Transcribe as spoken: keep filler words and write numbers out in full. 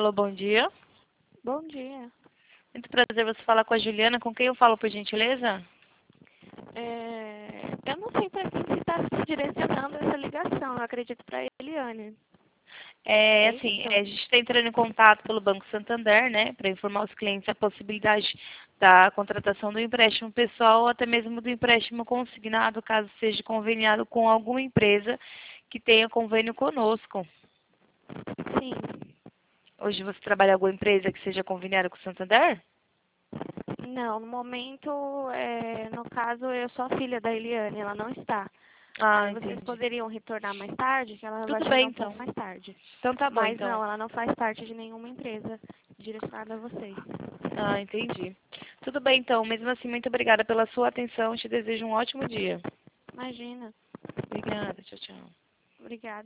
Alô, bom dia. Bom dia. Muito prazer você falar com a Juliana. Com quem eu falo, por gentileza? É, eu não sei para quem se está se direcionando essa ligação. Eu acredito para a Eliane. É, É assim, isso? a gente está entrando em contato pelo Banco Santander, né, para informar os clientes a possibilidade da contratação do empréstimo pessoal ou até mesmo do empréstimo consignado, caso seja conveniado com alguma empresa que tenha convênio conosco. Sim. Hoje você trabalha em alguma empresa que seja conveniada com o Santander? Não, no momento, é, no caso, eu sou a filha da Eliane, ela não está. Ah, Aí vocês entendi. poderiam retornar mais tarde, que ela vai Tudo chegar bem, um então. pouco mais tarde. Então tá bom, Mas então. não, ela não faz parte de nenhuma empresa direcionada a vocês. Ah, entendi. Tudo bem, então. Mesmo assim, muito obrigada pela sua atenção. Te desejo um ótimo dia. Imagina. Obrigada. Tchau, tchau. Obrigada.